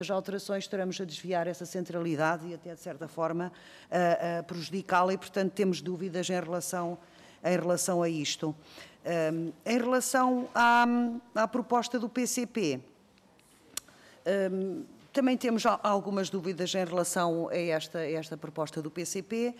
as alterações estaremos a desviar essa centralidade e até, de certa forma, a prejudicá-la e, portanto, temos dúvidas em relação a isto. Em relação à proposta do PCP, também temos algumas dúvidas em relação a esta proposta do PCP,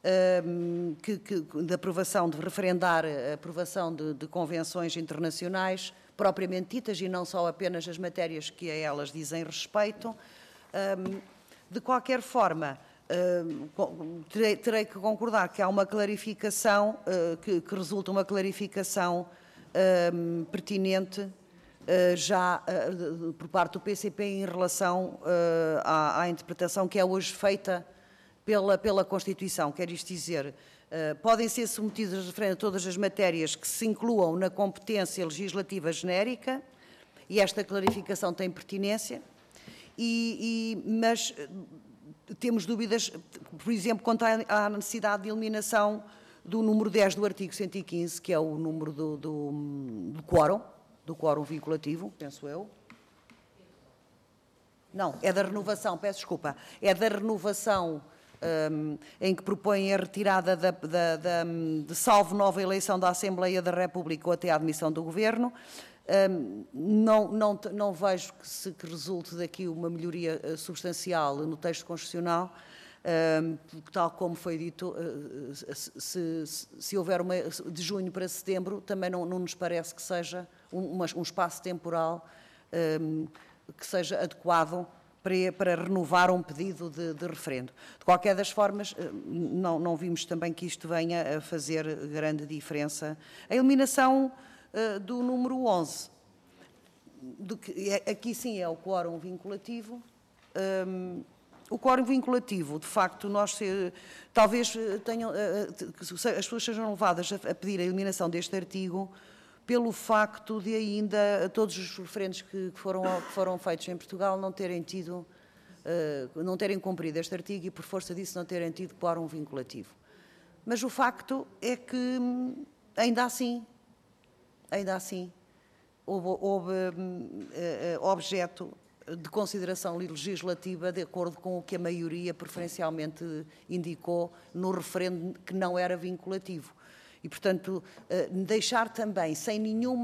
de aprovação, de referendar a aprovação de convenções internacionais propriamente ditas e não só apenas as matérias que a elas dizem respeito. De qualquer forma, terei que concordar que há uma clarificação, que resulta uma clarificação pertinente já por parte do PCP em relação à interpretação que é hoje feita pela Constituição. Quer isto dizer, podem ser submetidas a referendo a todas as matérias que se incluam na competência legislativa genérica, e esta clarificação tem pertinência, mas temos dúvidas, por exemplo, quanto à necessidade de eliminação do número 10 do artigo 115, que é o número do quórum vinculativo, penso eu. Não, é da renovação, peço desculpa, é da renovação em que propõe a retirada de salvo nova eleição da Assembleia da República ou até a admissão do Governo. Não vejo que resulte daqui uma melhoria substancial no texto constitucional, tal como foi dito, se houver de junho para setembro, também não nos parece que seja um espaço temporal que seja adequado para renovar um pedido de referendo. De qualquer das formas, não vimos também que isto venha a fazer grande diferença. A eliminação do número 11, aqui sim é o quórum vinculativo. O quórum vinculativo, de facto, talvez as pessoas sejam levadas a pedir a eliminação deste artigo pelo facto de ainda todos os referendos que foram feitos em Portugal não terem cumprido este artigo e, por força disso, não terem tido quórum vinculativo. Mas o facto é que, ainda assim, houve objeto de consideração legislativa de acordo com o que a maioria preferencialmente indicou no referendo que não era vinculativo. E, portanto, deixar também sem nenhum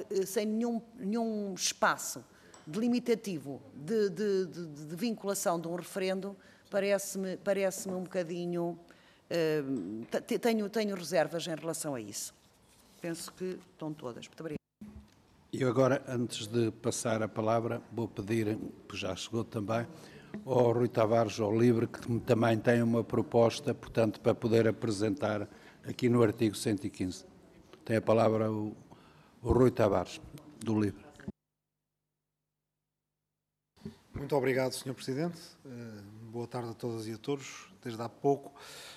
espaço delimitativo de vinculação de um referendo, parece-me um bocadinho... Tenho reservas em relação a isso. Penso que estão todas. Muito obrigada. E agora, antes de passar a palavra, vou pedir, que já chegou também, ao Rui Tavares, ao LIVRE, que também tem uma proposta, portanto, para poder apresentar aqui no artigo 115. Tem a palavra o Rui Tavares, do LIVRE. Muito obrigado, Sr. Presidente. Boa tarde a todas e a todos. Desde há pouco.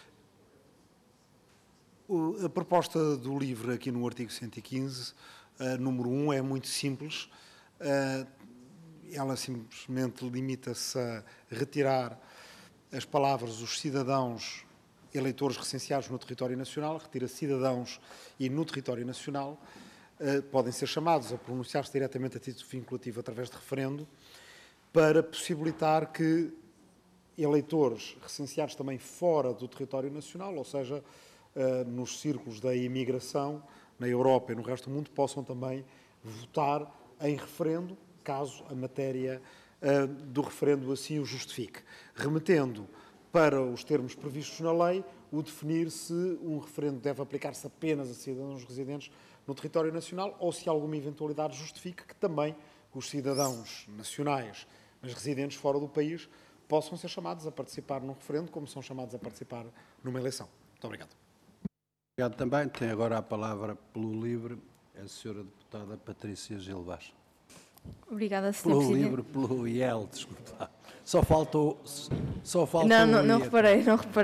A proposta do LIVRE aqui no artigo 115, número 1, é muito simples. Ela simplesmente limita-se a retirar as palavras os cidadãos eleitores recenseados no território nacional, retira cidadãos e no território nacional, podem ser chamados a pronunciar-se diretamente a título vinculativo através de referendo, para possibilitar que eleitores recenseados também fora do território nacional, ou seja, nos círculos da imigração, na Europa e no resto do mundo, possam também votar em referendo, caso a matéria do referendo assim o justifique, remetendo para os termos previstos na lei o definir se um referendo deve aplicar-se apenas a cidadãos residentes no território nacional ou se alguma eventualidade justifique que também os cidadãos nacionais, mas residentes fora do país, possam ser chamados a participar num referendo, como são chamados a participar numa eleição. Muito obrigado. Obrigado também. Tem agora a palavra pelo LIVRE a senhora deputada Patrícia Gil Vaz. Obrigada, Sr. Pelo Presidente. LIVRE, pelo IEL, desculpa. Só faltou Não reparei.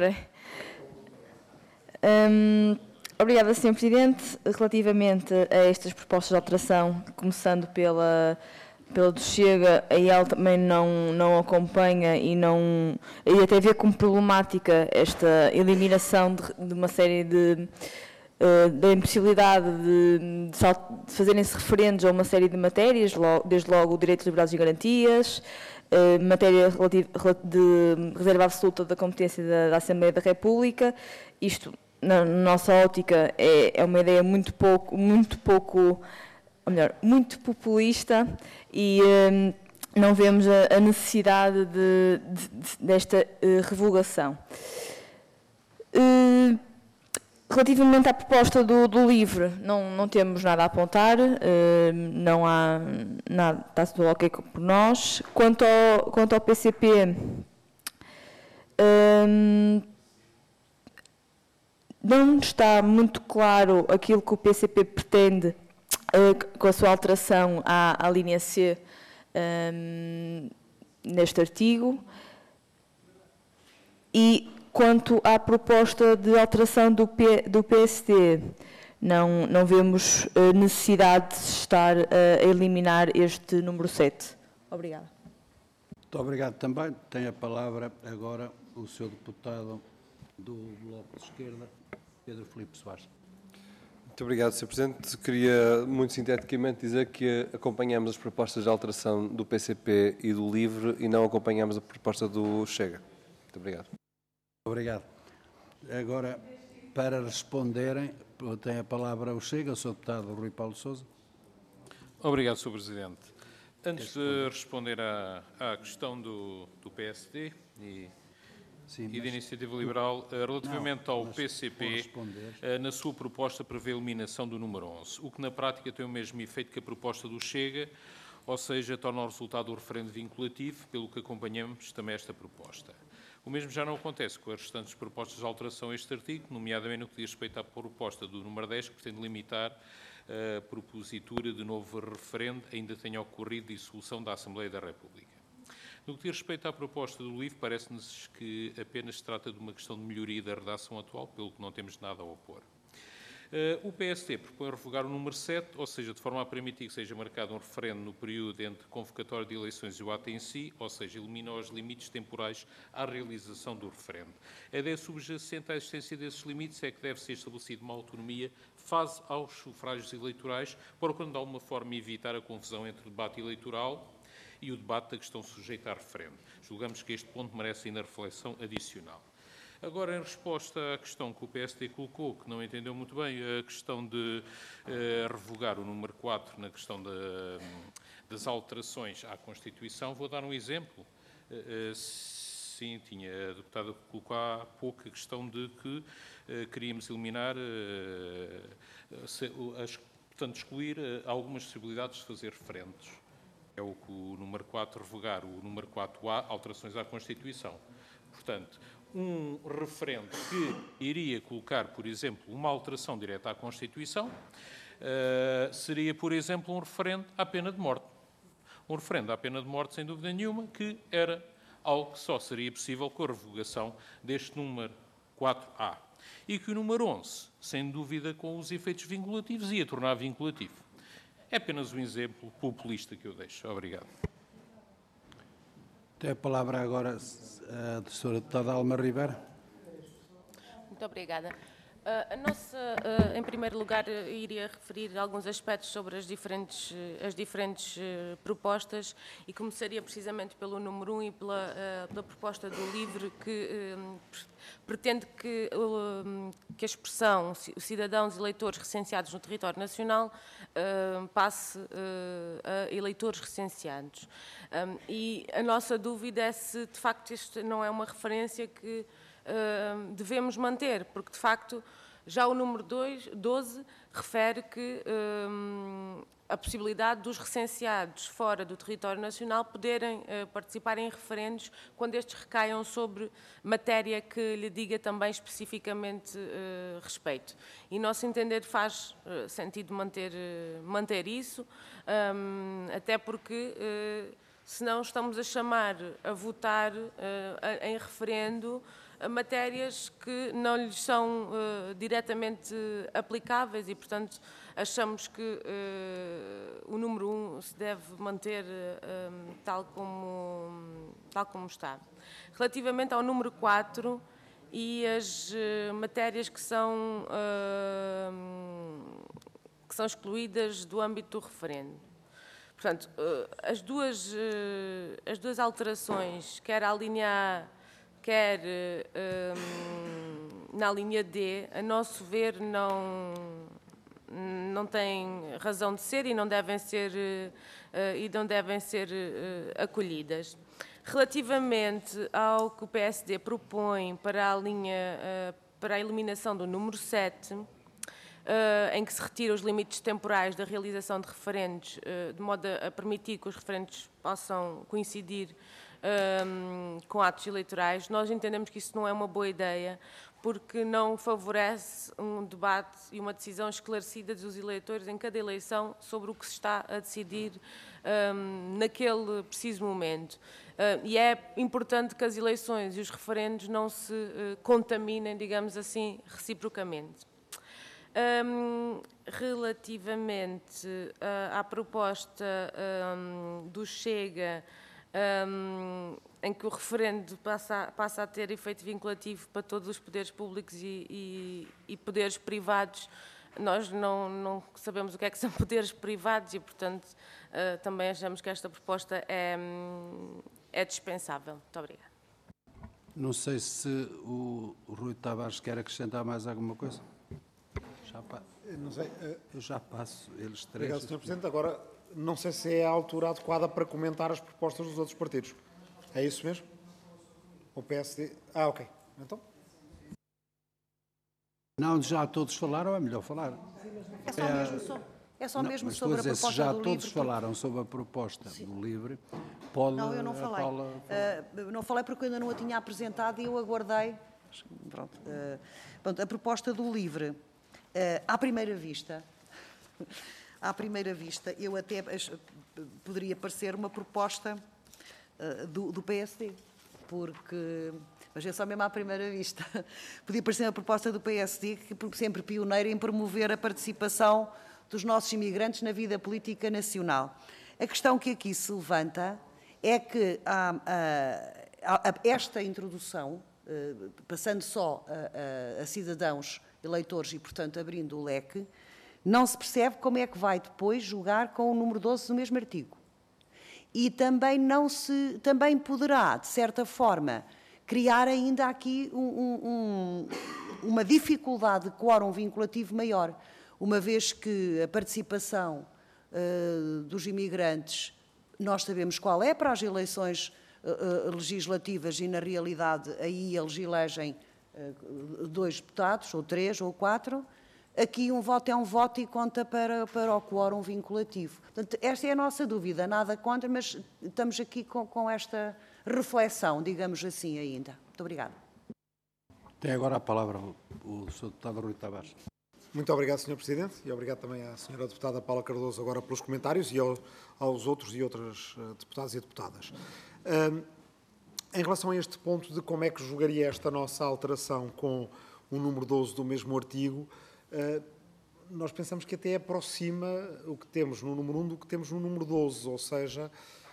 Obrigada, Sr. Presidente. Relativamente a estas propostas de alteração, começando pela do Chega, a IEL também não acompanha e até vê como problemática esta eliminação de uma série da impossibilidade de fazerem-se referendos a uma série de matérias, desde logo o direito de liberdades e garantias, matéria de reserva absoluta da competência da Assembleia da República. Isto, na nossa ótica, é uma ideia muito populista e não vemos a necessidade desta revogação. Relativamente à proposta do LIVRE, não temos nada a apontar, não há nada, está tudo ok por nós. Quanto ao PCP, não está muito claro aquilo que o PCP pretende com a sua alteração à linha C neste artigo. E quanto à proposta de alteração do PSD, não vemos necessidade de estar a eliminar este número 7. Obrigada. Muito obrigado também. Tem a palavra agora o Sr. Deputado do Bloco de Esquerda, Pedro Filipe Soares. Muito obrigado, Sr. Presidente. Queria, muito sinteticamente, dizer que acompanhamos as propostas de alteração do PCP e do LIVRE e não acompanhamos a proposta do Chega. Muito obrigado. Obrigado. Agora, para responderem, tem a palavra o Chega, o Sr. Deputado Rui Paulo Sousa. Obrigado, Sr. Presidente. Antes de responder à questão do PSD e da Iniciativa Liberal, relativamente ao PCP, na sua proposta prevê a eliminação do número 11, o que na prática tem o mesmo efeito que a proposta do Chega, ou seja, torna o resultado do referendo vinculativo, pelo que acompanhamos também esta proposta. O mesmo já não acontece com as restantes propostas de alteração a este artigo, nomeadamente no que diz respeito à proposta do número 10, que pretende limitar a propositura de novo referendo, ainda tenha ocorrido dissolução da Assembleia da República. No que diz respeito à proposta do LIVRE, parece-nos que apenas se trata de uma questão de melhoria da redação atual, pelo que não temos nada a opor. O PSD propõe revogar o número 7, ou seja, de forma a permitir que seja marcado um referendo no período entre convocatória de eleições e o ato em si, ou seja, elimina os limites temporais à realização do referendo. A ideia subjacente à existência desses limites é que deve ser estabelecida uma autonomia face aos sufrágios eleitorais, procurando de alguma forma evitar a confusão entre o debate eleitoral e o debate da questão sujeita a referendo. Julgamos que este ponto merece ainda reflexão adicional. Agora, em resposta à questão que o PSD colocou, que não entendeu muito bem, a questão de revogar o número 4 na questão das alterações à Constituição, vou dar um exemplo. Sim, a deputada colocou há pouco a questão de que queríamos eliminar, portanto, excluir algumas possibilidades de fazer referendos. É o que o número 4, revogar o número 4A, alterações à Constituição. Portanto, um referendo que iria colocar, por exemplo, uma alteração direta à Constituição, seria, por exemplo, um referendo à pena de morte. Um referendo à pena de morte, sem dúvida nenhuma, que era algo que só seria possível com a revogação deste número 4A. E que o número 11, sem dúvida, com os efeitos vinculativos, ia tornar vinculativo. É apenas um exemplo populista que eu deixo. Obrigado. Tem a palavra agora a Sra. Deputada Alma Ribeiro. Muito obrigada. Em primeiro lugar, iria referir alguns aspectos sobre as diferentes propostas e começaria precisamente pelo número 1 e pela proposta do LIVRE, que pretende que a expressão cidadãos eleitores recenseados no território nacional passe a eleitores recenseados. E a nossa dúvida é se, de facto, isto não é uma referência que devemos manter, porque de facto já o número 12 refere que a possibilidade dos recenseados fora do território nacional poderem participar em referendos quando estes recaiam sobre matéria que lhe diga também especificamente respeito. E, nosso entender, faz sentido manter isso, até porque senão estamos a chamar a votar em referendo a matérias que não lhes são diretamente aplicáveis e, portanto, achamos que o número 1 se deve manter tal como está. Relativamente ao número 4 e as matérias que são excluídas do âmbito do referendo. Portanto, as duas alterações, quer à linha A, quer na linha D, a nosso ver, não têm razão de ser e não devem ser, acolhidas. Relativamente ao que o PSD propõe para a eliminação do número 7, em que se retira os limites temporais da realização de referendos, de modo a permitir que os referendos possam coincidir com atos eleitorais, nós entendemos que isso não é uma boa ideia, porque não favorece um debate e uma decisão esclarecida dos eleitores em cada eleição sobre o que se está a decidir naquele preciso momento. E é importante que as eleições e os referendos não se contaminem, digamos assim, reciprocamente. Relativamente à proposta do Chega, em que o referendo passa a ter efeito vinculativo para todos os poderes públicos e poderes privados, nós não sabemos o que é que são poderes privados e, portanto, também achamos que esta proposta é dispensável. Muito obrigada. Não sei se o Rui Tavares quer acrescentar mais alguma coisa. Não sei. Eu já passo, eles três. Obrigado, Sr. Presidente. Agora, não sei se é a altura adequada para comentar as propostas dos outros partidos. É isso mesmo? O PSD... ok. Então? Não, já todos falaram, é melhor falar. É só mesmo mas sobre a dizer, proposta se já do todos LIVRE. falaram sobre a proposta do LIVRE, pode... Não, eu não falei. Não falei porque eu ainda não a tinha apresentado e eu aguardei. Pronto. Pronto, a proposta do LIVRE, à primeira vista, eu até poderia parecer uma proposta do PSD, porque, mas é só mesmo à primeira vista, podia parecer uma proposta do PSD, que sempre pioneira em promover a participação dos nossos imigrantes na vida política nacional. A questão que aqui se levanta é que esta introdução, passando só a cidadãos eleitores e, portanto, abrindo o leque, não se percebe como é que vai depois jogar com o número 12 do mesmo artigo. E também também poderá, de certa forma, criar ainda aqui uma dificuldade de quórum vinculativo maior, uma vez que a participação dos imigrantes, nós sabemos qual é para as eleições legislativas e, na realidade, aí eles elegem 2 deputados, ou 3, ou 4. Aqui um voto é um voto e conta para o quórum vinculativo. Portanto, esta é a nossa dúvida, nada contra, mas estamos aqui com esta reflexão, digamos assim, ainda. Muito obrigada. Tem agora a palavra o Sr. Deputado Rui Tavares. Muito obrigado, Sr. Presidente, e obrigado também à Sra. Deputada Paula Cardoso agora pelos comentários e aos outros e outras deputados e deputadas. Em relação a este ponto de como é que jogaria esta nossa alteração com o número 12 do mesmo artigo, nós pensamos que até aproxima o que temos no número 1 do que temos no número 12, ou seja,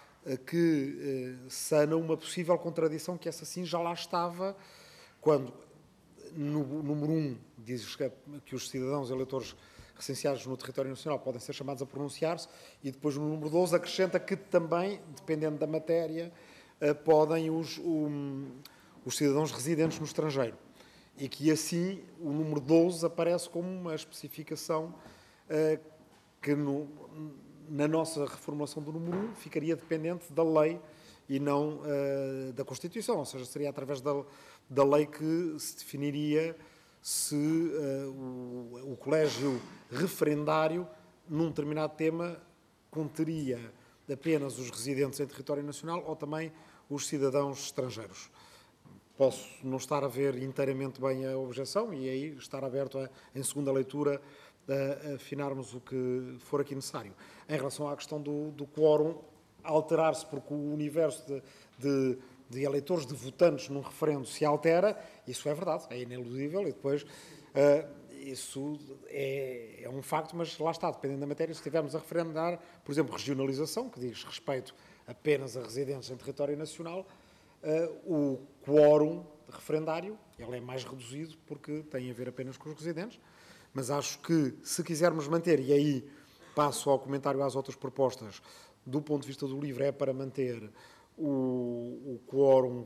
que sana uma possível contradição que essa sim já lá estava, quando no número 1 diz que os cidadãos eleitores recenseados no território nacional podem ser chamados a pronunciar-se, e depois no número 12 acrescenta que também, dependendo da matéria, podem os cidadãos residentes no estrangeiro. E que assim o número 12 aparece como uma especificação que na nossa reformulação do número 1 ficaria dependente da lei e não da Constituição, ou seja, seria através da lei que se definiria se o colégio referendário, num determinado tema, conteria apenas os residentes em território nacional ou também os cidadãos estrangeiros. Posso não estar a ver inteiramente bem a objeção e aí estar aberto em segunda leitura a afinarmos o que for aqui necessário. Em relação à questão do quórum, alterar-se porque o universo de eleitores, de votantes num referendo se altera, isso é verdade, é ineludível e depois isso é um facto, mas lá está, dependendo da matéria, se estivermos a referendar, por exemplo, regionalização, que diz respeito apenas a residentes em território nacional, o quórum referendário ele é mais reduzido porque tem a ver apenas com os residentes, mas acho que se quisermos manter, e aí passo ao comentário às outras propostas, do ponto de vista do LIVRE, é para manter o quórum